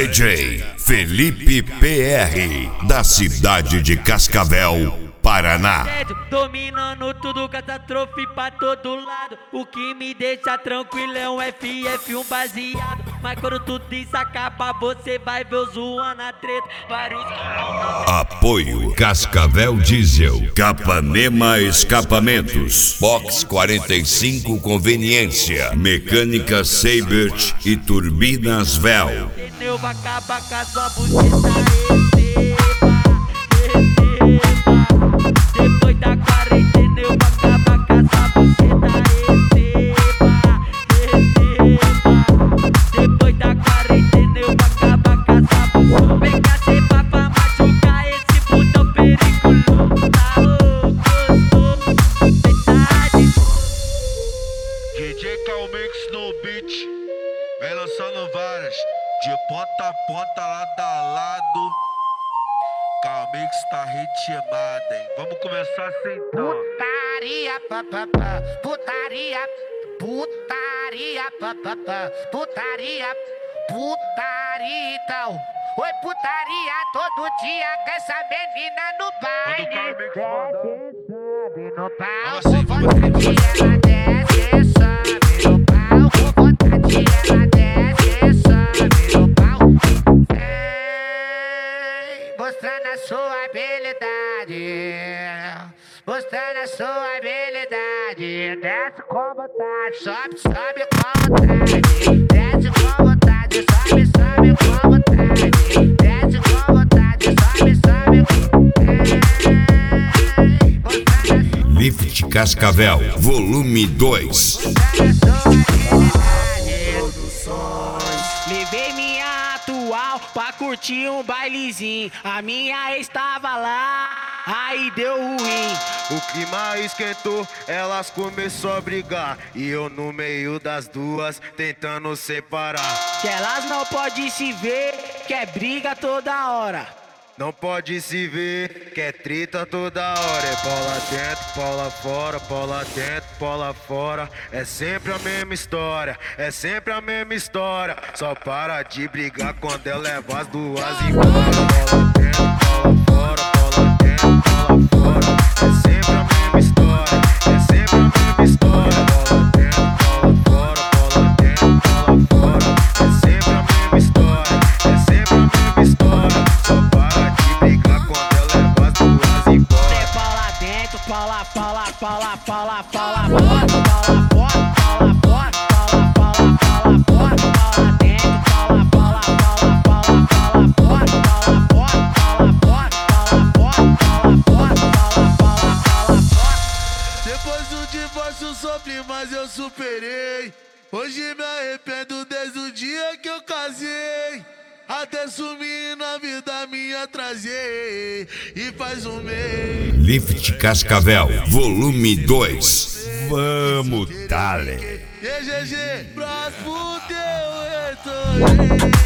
DJ Felipe PR, da cidade de Cascavel, Paraná. Dominando tudo, catástrofe pra todo lado. O que me deixa tranquilo é um FF1 baseado. Mas quando tudo isso acaba, você vai ver o zoando a treta. Vários... Apoio Cascavel Diesel, Capanema Escapamentos, Box 45 Conveniência, Mecânica Seibert e Turbinas Vel. Eu vou acabar com a sua buceta, depois da quarentena eu vou acabar com a sua buceta, depois da quarentena eu vou acabar com a sua buceta. Vem cá cê pra machucar esse putão periculoso, tá louco, verdade. DJ Calmix no beat, vem lançando várias, de ponta a ponta, lado a lado. Calmix tá ritmada, hein? Vamos começar assim então. Putaria, papapá, putaria, putaria, papapá, putaria, putaria então. Oi, putaria todo dia com essa menina no baile. Desce, sobe no palco, vontade ela desce, sobe no palco, vontade ela desce, sobe no palco. Mostrando a sua habilidade, mostrando a sua habilidade. Desce com vontade, sobe, sobe com vontade. Desce com vontade, sobe, sobe com vontade. Desce com vontade, sobe, sobe com... Lift Cascavel, volume 2. Levei minha atual pra curtir um bailezinho. A minha estava lá, aí deu ruim. O clima esquentou, elas começou a brigar. E eu no meio das duas, tentando separar. Que elas não podem se ver, que é briga toda hora. Não pode se ver, que é treta toda hora. É bola dentro, bola fora, bola dentro, bola fora. É sempre a mesma história, é sempre a mesma história. Só para de brigar quando eu levo as duas embora. Bola dentro, bola fora, bola dentro, bola fora. É sempre a mesma história, é sempre a mesma história. Bola dentro, bola fora, bola dentro, bola fora. É sempre a mesma história, é sempre a mesma história. Só para de brigar quando eu levo as duas embora. Cê paula dentro, paula, paula, paula, paula, paula, paula, paula, paula, paula, paula, paula, paula, paula, paula dentro, paula, paula, paula, paula, paula, paula, paula, paula, paula, paula, paula, paula. Depois do divórcio sofri, mas eu superei. Hoje me arrependo desde o dia que eu casei. Até sumir na vida minha trazei. E faz um mês. Lift Cascavel, volume 2. Vamos, dale. E GG, próximo teu retorno.